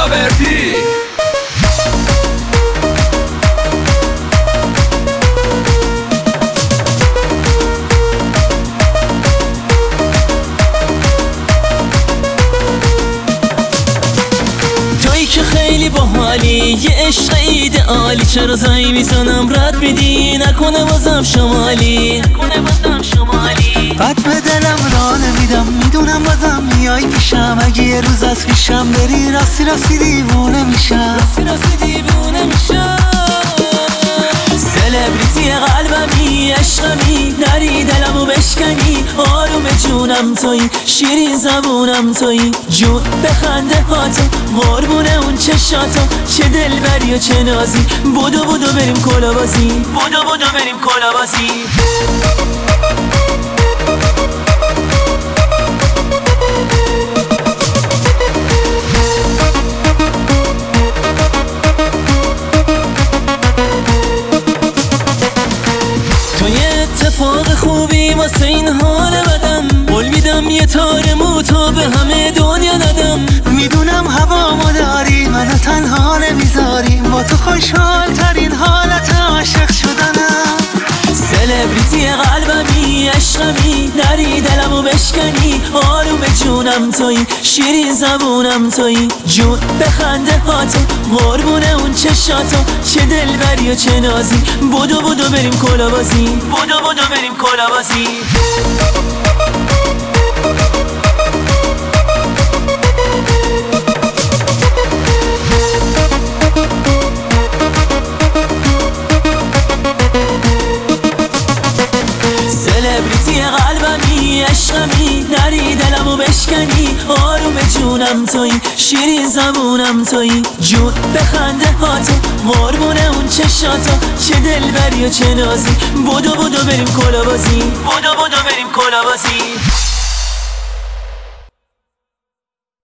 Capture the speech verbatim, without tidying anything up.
کلاوردی. که خیلی باحالی، یه عشق ایدئالی، چرا زنگ میزنم رد میدی؟ نکنه بازم شمالی، نکنه بازم شمالی. بد به دلم راه نمیدم، میدونم بازم میای پیشم. اگه یه روز از پیشم بری راستی راستی دیوونه میشم، راستی راستی دیوونه میشم. سلبریتی قلبمی، عشقمی، نری دلمو بشکنی. آروم جونم تویی، شیرین زبونم تویی. جون بخنده هاتو، قربونه اون چشاتو. چه دلبری و چه نازی. بودو بودو بریم کلابازی، بودو بودو بریم کلابازی. اتفاق خوبی واسه این حال بدم، قول میدم یه تار موتو به همه دنیا ندم. میدونم هوامو داری، منو تنها نمیذاری. با تو خوشحال ترین حالت عاشق شدنم. سلبریتی قلبمی، عشقمی، نری دلمو بشکنی. آروم جونم تویی، شیرین زبونم تویی. جون بخنده هاتو، قربونه اون چشاتو. چه دلبری و چه نازی. بودو بودو بریم کلابازی، بودو بودو بریم کلابازی. سلبریتی قلبمی، عشقمی، نری دلمو بشکنی. آروم جونم تویی، شیرین زبونم تویی. جون بخنده هاتو، قربونه اون چشاتو. چه دلبری و چه نازی. بودو بودو بریم کلابازی، بودو بودو بریم کلابازی.